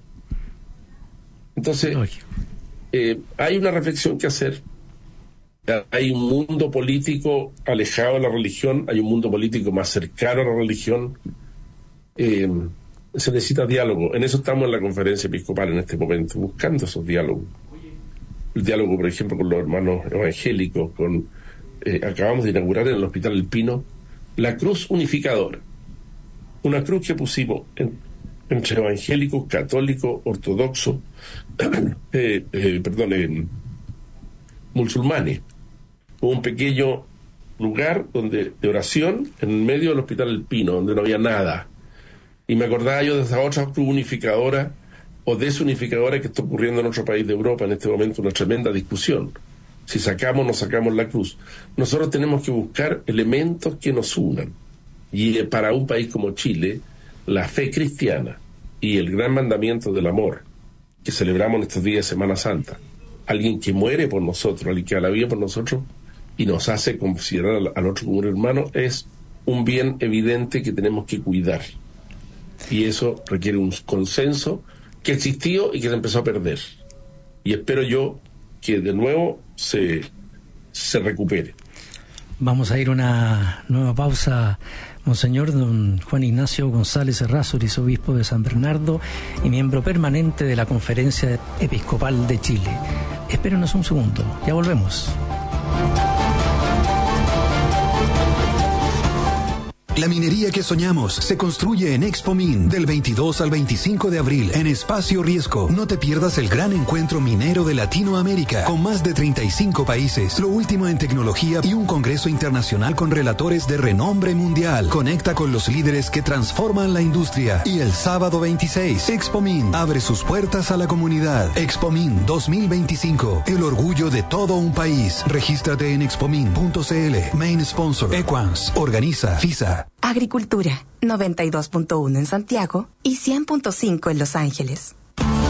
Entonces eh, hay una reflexión que hacer. Hay un mundo político alejado de la religión, hay un mundo político más cercano a la religión. Eh, se necesita diálogo. En eso estamos en la conferencia episcopal en este momento, buscando esos diálogos. El diálogo, por ejemplo, con los hermanos evangélicos, con eh, acabamos de inaugurar en el Hospital El Pino la cruz unificadora. Una cruz que pusimos en, entre evangélicos, católicos, ortodoxos, eh, eh, perdón, eh, musulmanes. Un pequeño lugar donde de oración en medio del Hospital El Pino, donde no había nada. Y me acordaba yo de esa otra cruz unificadora o desunificadora que está ocurriendo en otro país de Europa en este momento, una tremenda discusión. Si sacamos o no sacamos la cruz. Nosotros tenemos que buscar elementos que nos unan. Y para un país como Chile, la fe cristiana y el gran mandamiento del amor que celebramos en estos días de Semana Santa, alguien que muere por nosotros, alguien que da la vida por nosotros y nos hace considerar al, al otro como un hermano, es un bien evidente que tenemos que cuidar. Y eso requiere un consenso que existió y que se empezó a perder. Y espero yo que de nuevo se, se recupere. Vamos a ir a una nueva pausa. Monseñor don Juan Ignacio González Errázuriz, obispo de San Bernardo y miembro permanente de la Conferencia Episcopal de Chile. Espérenos un segundo, ya volvemos. La minería que soñamos se construye en Expomin del veintidós al veinticinco de abril en Espacio Riesco. No te pierdas el gran encuentro minero de Latinoamérica con más de treinta y cinco países, lo último en tecnología y un congreso internacional con relatores de renombre mundial. Conecta con los líderes que transforman la industria. Y el sábado veintiséis, Expomin abre sus puertas a la comunidad. Expomin dos mil veinticinco, el orgullo de todo un país. Regístrate en expomin punto c l. Main sponsor Equans. Organiza FISA. Agricultura, noventa y dos punto uno en Santiago y cien punto cinco en Los Ángeles.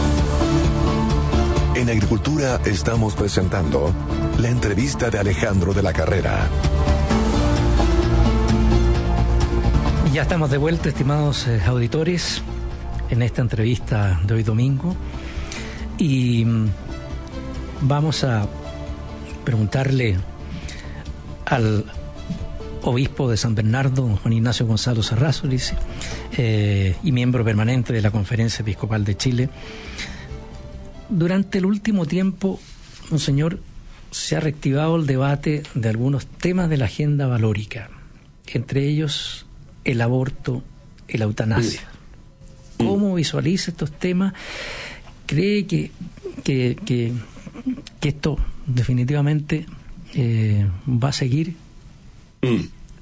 En Agricultura estamos presentando la entrevista de Alejandro de la Carrera. Ya estamos de vuelta, estimados eh, auditores, en esta entrevista de hoy domingo. Y mm, vamos a preguntarle al obispo de San Bernardo, don Juan Ignacio Gonzalo Sarrázuriz, eh, y miembro permanente de la Conferencia Episcopal de Chile. Durante el último tiempo, monseñor, se ha reactivado el debate de algunos temas de la agenda valórica, entre ellos el aborto y la eutanasia. ¿Cómo visualiza estos temas? ¿Cree que, que, que, que esto definitivamente eh, va a seguir? Mm.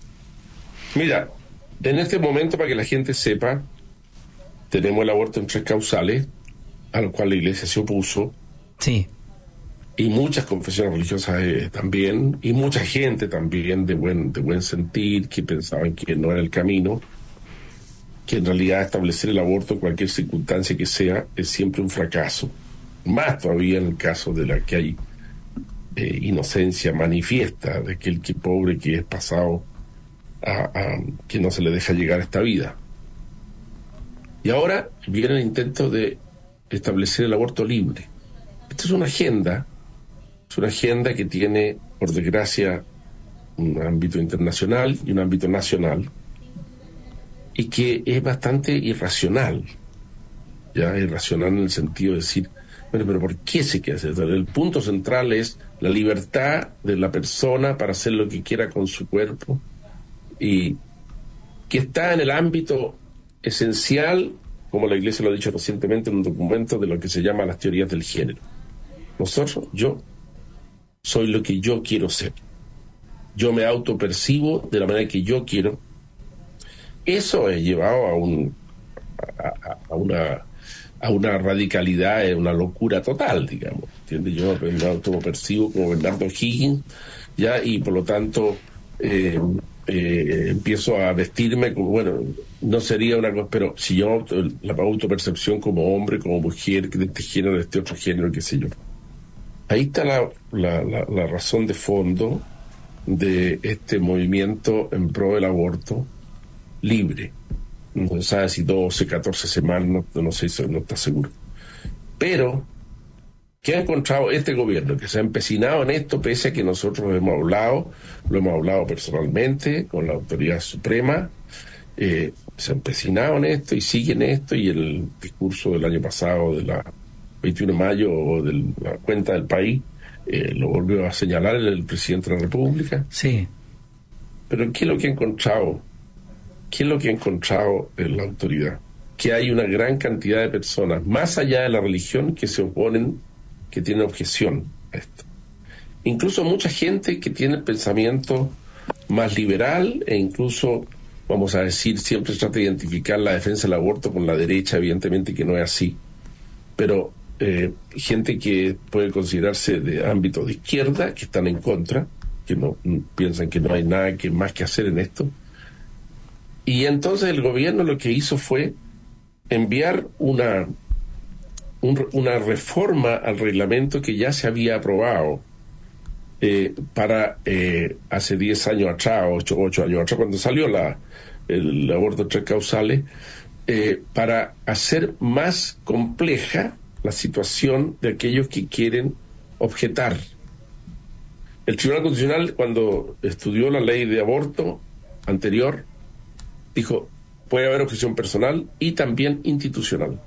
Mira, en este momento, para que la gente sepa, tenemos el aborto en tres causales, a lo cual la Iglesia se opuso. Sí. Y muchas confesiones religiosas eh, también, y mucha gente también de buen, de buen sentir, que pensaban que no era el camino, que en realidad establecer el aborto en cualquier circunstancia que sea es siempre un fracaso. Más todavía en el caso de la que hay eh, inocencia manifiesta de aquel que pobre que es pasado a, a que no se le deja llegar a esta vida. Y ahora viene el intento de establecer el aborto libre. Esta es una agenda, es una agenda que tiene, por desgracia, un ámbito internacional y un ámbito nacional, y que es bastante irracional, ya irracional en el sentido de decir, bueno, pero ¿por qué se quiere hacer? El punto central es la libertad de la persona para hacer lo que quiera con su cuerpo, y que está en el ámbito esencial, como la Iglesia lo ha dicho recientemente en un documento, de lo que se llama las teorías del género. Nosotros, yo, soy lo que yo quiero ser. Yo me autopercibo de la manera que yo quiero. Eso es llevado a un a, a una a una radicalidad, a una locura total, digamos. ¿Entiendes? Yo me autopercibo como Bernardo Higgins, ya, y por lo tanto eh, eh, empiezo a vestirme como, bueno, no sería una cosa, pero si yo la autopercepción como hombre, como mujer, de este género, de este otro género, qué sé yo. Ahí está la, la, la, la razón de fondo de este movimiento en pro del aborto libre. No se sabe si doce, catorce semanas, no, no sé, no está seguro. Pero, ¿qué ha encontrado este gobierno? Que se ha empecinado en esto, pese a que nosotros hemos hablado, lo hemos hablado personalmente con la autoridad suprema, eh, se ha empecinado en esto y sigue en esto, y el discurso del año pasado, de la veintiuno de mayo, de la cuenta del país, eh, lo volvió a señalar el presidente de la República. Sí. Pero ¿qué es lo que ha encontrado? ¿Qué es lo que ha encontrado en la autoridad? Que hay una gran cantidad de personas, más allá de la religión, que se oponen, que tienen objeción a esto. Incluso mucha gente que tiene el pensamiento más liberal, e incluso, vamos a decir, siempre trata de identificar la defensa del aborto con la derecha, evidentemente que no es así. Pero eh, gente que puede considerarse de ámbito de izquierda, que están en contra, que no piensan que no hay nada que más que hacer en esto. Y entonces el gobierno lo que hizo fue enviar una, un, una reforma al reglamento que ya se había aprobado eh, para eh, hace diez años atrás, ocho, ocho años atrás, cuando salió la, el, el aborto de tres causales, eh, para hacer más compleja la situación de aquellos que quieren objetar. El Tribunal Constitucional, cuando estudió la ley de aborto anterior, dijo, puede haber objeción personal y también institucional.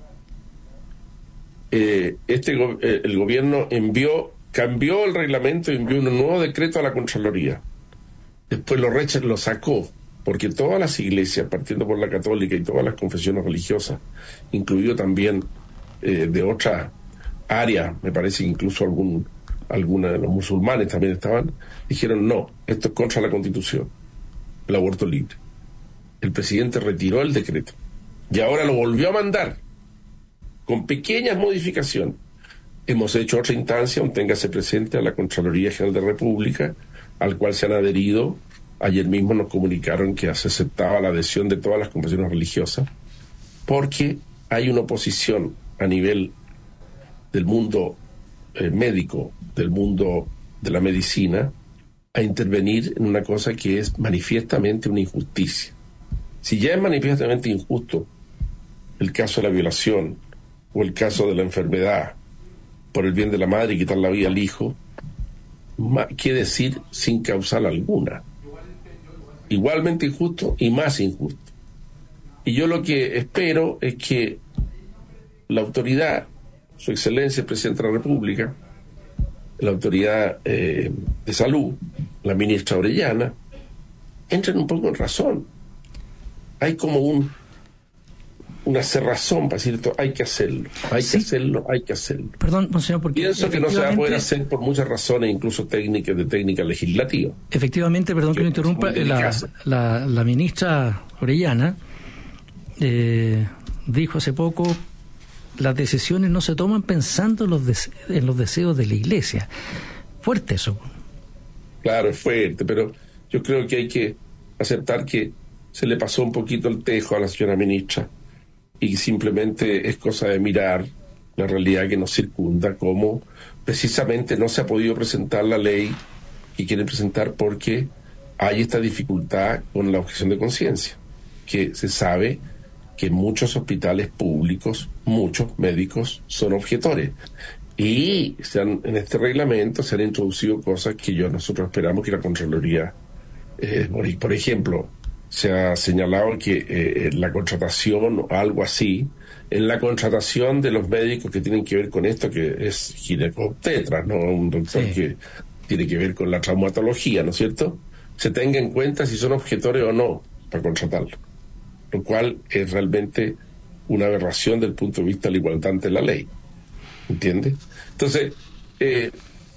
Eh, este go- eh, el gobierno envió, cambió el reglamento y envió un nuevo decreto a la Contraloría. Después lo rechazó, lo sacó, porque todas las iglesias, partiendo por la católica y todas las confesiones religiosas, incluido también eh, de otra área, me parece que incluso algún, alguna de los musulmanes también estaban, dijeron no, esto es contra la Constitución, el aborto libre. El presidente retiró el decreto y ahora lo volvió a mandar con pequeñas modificaciones. Hemos hecho otra instancia, un téngase presente, a la Contraloría General de la República, al cual se han adherido. Ayer mismo nos comunicaron que se aceptaba la adhesión de todas las confesiones religiosas, porque hay una oposición a nivel del mundo eh, médico, del mundo de la medicina, a intervenir en una cosa que es manifiestamente una injusticia. Si ya es manifiestamente injusto el caso de la violación o el caso de la enfermedad por el bien de la madre y quitar la vida al hijo, ¿qué decir sin causal alguna? igualmente injusto y más injusto. Y yo lo que espero es que la autoridad, su excelencia el presidente de la República, la autoridad eh, de salud, la ministra Orellana, entren un poco en razón. Hay como un una cerrazón para decir esto, hay que hacerlo, hay sí. que hacerlo, hay que hacerlo. Perdón, monseñor, porque pienso que no se va a poder hacer por muchas razones, incluso técnicas de técnica legislativa. Efectivamente, perdón que, que lo interrumpa, la, la, la ministra Orellana eh, dijo hace poco: las decisiones no se toman pensando en los, dese- en los deseos de la Iglesia. Fuerte eso. Claro, es fuerte, pero yo creo que hay que aceptar que se le pasó un poquito el tejo a la señora ministra y simplemente es cosa de mirar la realidad que nos circunda, como precisamente no se ha podido presentar la ley que quieren presentar porque hay esta dificultad con la objeción de conciencia, que se sabe que en muchos hospitales públicos, muchos médicos son objetores. Y se han, en este reglamento se han introducido cosas que yo nosotros esperamos que la Contraloría, eh, por, por ejemplo, se ha señalado que eh, la contratación o algo así, en la contratación de los médicos que tienen que ver con esto, que es ginecobstetra, no un doctor sí. que tiene que ver con la traumatología, ¿no es cierto?, se tenga en cuenta si son objetores o no para contratarlo, lo cual es realmente una aberración del punto de vista de la igualdad ante la ley, ¿entiende? Entonces, eh,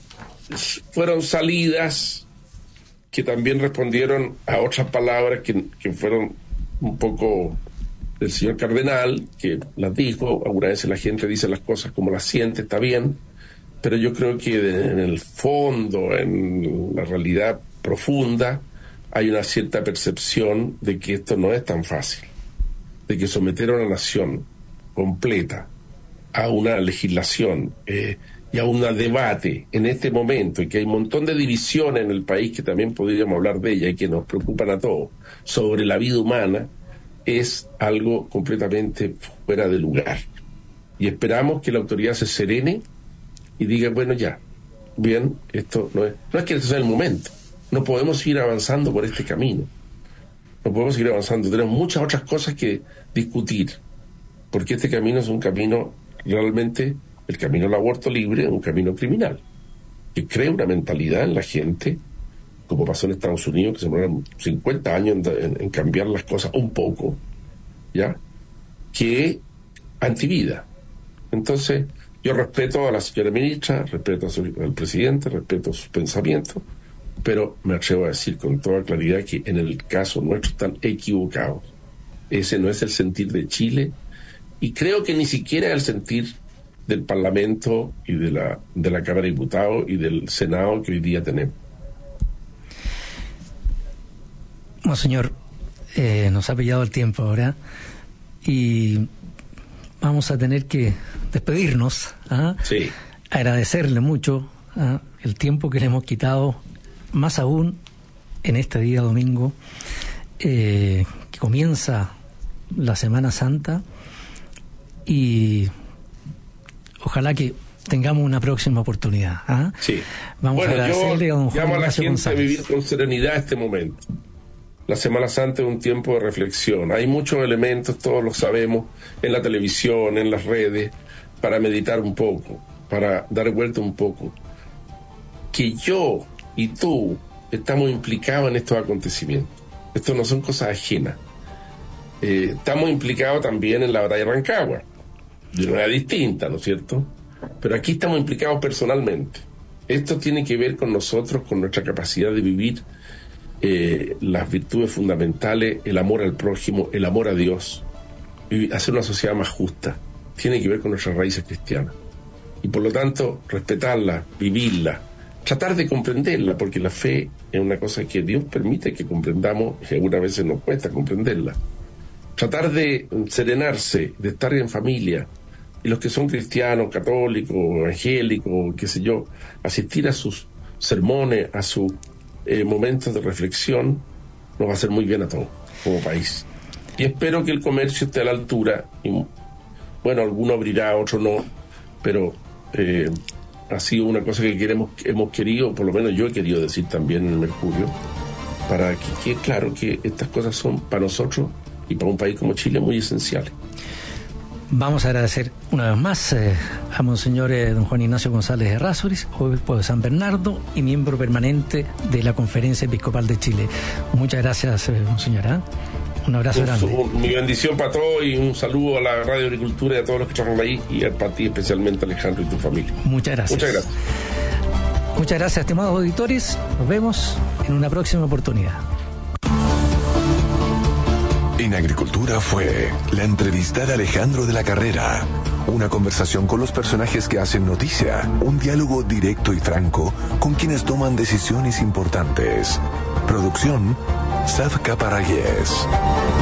fueron salidas que también respondieron a otras palabras que, que fueron un poco del señor cardenal, que las dijo. Algunas veces la gente dice las cosas como las siente, está bien, pero yo creo que de, en el fondo, en la realidad profunda, hay una cierta percepción de que esto no es tan fácil, de que someter a una nación completa a una legislación eh, y a un debate en este momento, y que hay un montón de divisiones en el país que también podríamos hablar de ella y que nos preocupan a todos, sobre la vida humana, es algo completamente fuera de lugar. Y esperamos que la autoridad se serene y diga, bueno, ya, bien, esto no es, no es que este sea el momento, no podemos seguir avanzando por este camino, no podemos seguir avanzando, tenemos muchas otras cosas que discutir, porque este camino es un camino realmente, el camino al aborto libre, un camino criminal, que crea una mentalidad en la gente, como pasó en Estados Unidos, que se demoraron cincuenta años en, en, en cambiar las cosas un poco, ¿ya?, que antivida. Entonces, yo respeto a la señora ministra, respeto a su, al presidente, respeto sus pensamientos, pero me atrevo a decir con toda claridad que en el caso nuestro están equivocados. Ese no es el sentir de Chile, y creo que ni siquiera el sentir del Parlamento y de la, de la Cámara de Diputados y del Senado que hoy día tenemos. Monseñor, eh, nos ha pillado el tiempo ahora y vamos a tener que despedirnos. ¿ah? Sí. Agradecerle mucho ¿ah? el tiempo que le hemos quitado, más aún en este día domingo, eh, que comienza la Semana Santa, y ojalá que tengamos una próxima oportunidad. ¿ah? Sí. Vamos bueno, a agradecerle yo a don Juan llamo a la Ignacio gente González. a vivir con serenidad este momento. La Semana Santa es un tiempo de reflexión. Hay muchos elementos, todos lo sabemos, en la televisión, en las redes, para meditar un poco, para dar vuelta un poco. Que yo y tú estamos implicados en estos acontecimientos. Estos no son cosas ajenas. Eh, estamos implicados también en la batalla de Rancagua, de una manera distinta, ¿no es cierto? Pero aquí estamos implicados personalmente. Esto tiene que ver con nosotros, con nuestra capacidad de vivir eh, las virtudes fundamentales, el amor al prójimo, el amor a Dios, y hacer una sociedad más justa. Tiene que ver con nuestras raíces cristianas. Y por lo tanto, respetarla, vivirla, tratar de comprenderla, porque la fe es una cosa que Dios permite que comprendamos y algunas veces nos cuesta comprenderla. Tratar de serenarse, de estar en familia, y los que son cristianos, católicos, evangélicos, qué sé yo, asistir a sus sermones, a sus eh, momentos de reflexión, nos va a hacer muy bien a todos como país. Y espero que el comercio esté a la altura, y, bueno, alguno abrirá, otro no, pero eh, ha sido una cosa que queremos, hemos querido, por lo menos yo he querido decir también en el Mercurio, para que quede claro que estas cosas son para nosotros y para un país como Chile muy esenciales. Vamos a agradecer una vez más eh, a Monseñor eh, don Juan Ignacio González Errázuriz, obispo de San Bernardo y miembro permanente de la Conferencia Episcopal de Chile. Muchas gracias, eh, Monseñor. ¿eh? Un abrazo un, grande. Un, mi bendición para todos y un saludo a la Radio Agricultura y a todos los que trabajan ahí y para ti especialmente, Alejandro, y tu familia. Muchas gracias. Muchas gracias. Muchas gracias, estimados auditores. Nos vemos en una próxima oportunidad. En Agricultura fue la entrevista de Alejandro de la Carrera. Una conversación con los personajes que hacen noticia. Un diálogo directo y franco con quienes toman decisiones importantes. Producción, Safka Parragués.